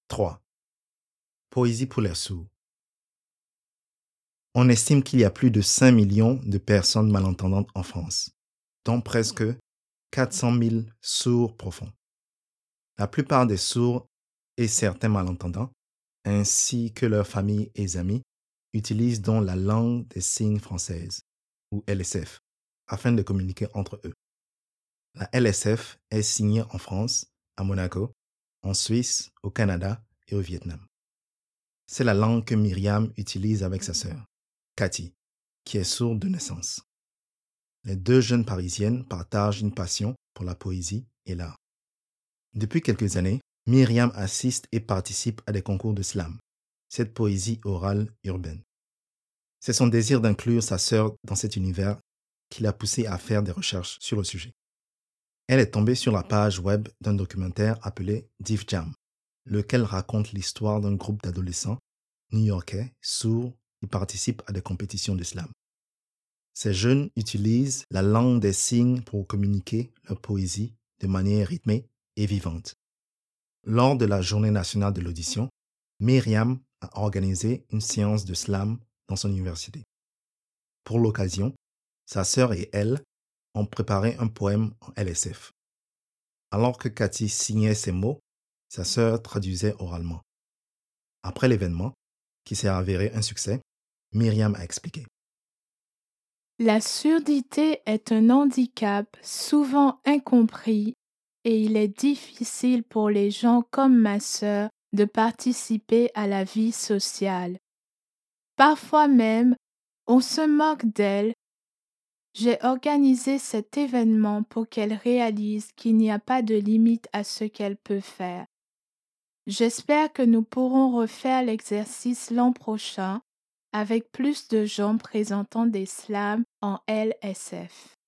3. Poésie pour les sourds. On estime qu'il y a plus de 5 millions de personnes malentendantes en France, dont presque 400 000 sourds profonds. La plupart des sourds et certains malentendants, ainsi que leurs familles et amis, utilisent donc la langue des signes française, ou LSF, afin de communiquer entre eux. La LSF est signée en France, à Monaco, en Suisse, au Canada et au Vietnam. C'est la langue que Myriam utilise avec sa sœur, Cathy, qui est sourde de naissance. Les deux jeunes Parisiennes partagent une passion pour la poésie et l'art. Depuis quelques années, Myriam assiste et participe à des concours de slam, cette poésie orale urbaine. C'est son désir d'inclure sa sœur dans cet univers qui l'a poussée à faire des recherches sur le sujet. Elle est tombée sur la page web d'un documentaire appelé Def Jam, lequel raconte l'histoire d'un groupe d'adolescents new-yorkais sourds qui participent à des compétitions de slam. Ces jeunes utilisent la langue des signes pour communiquer leur poésie de manière rythmée et vivante. Lors de la Journée nationale de l'audition, Myriam a organisé une séance de slam dans son université. Pour l'occasion, sa sœur et elle ont préparé un poème en LSF. Alors que Cathy signait ses mots, sa sœur traduisait oralement. Après l'événement, qui s'est avéré un succès, Myriam a expliqué. La surdité est un handicap souvent incompris et il est difficile pour les gens comme ma sœur de participer à la vie sociale. Parfois même, on se moque d'elle. J'ai organisé cet événement pour qu'elle réalise qu'il n'y a pas de limite à ce qu'elle peut faire. J'espère que nous pourrons refaire l'exercice l'an prochain avec plus de gens présentant des slams en LSF.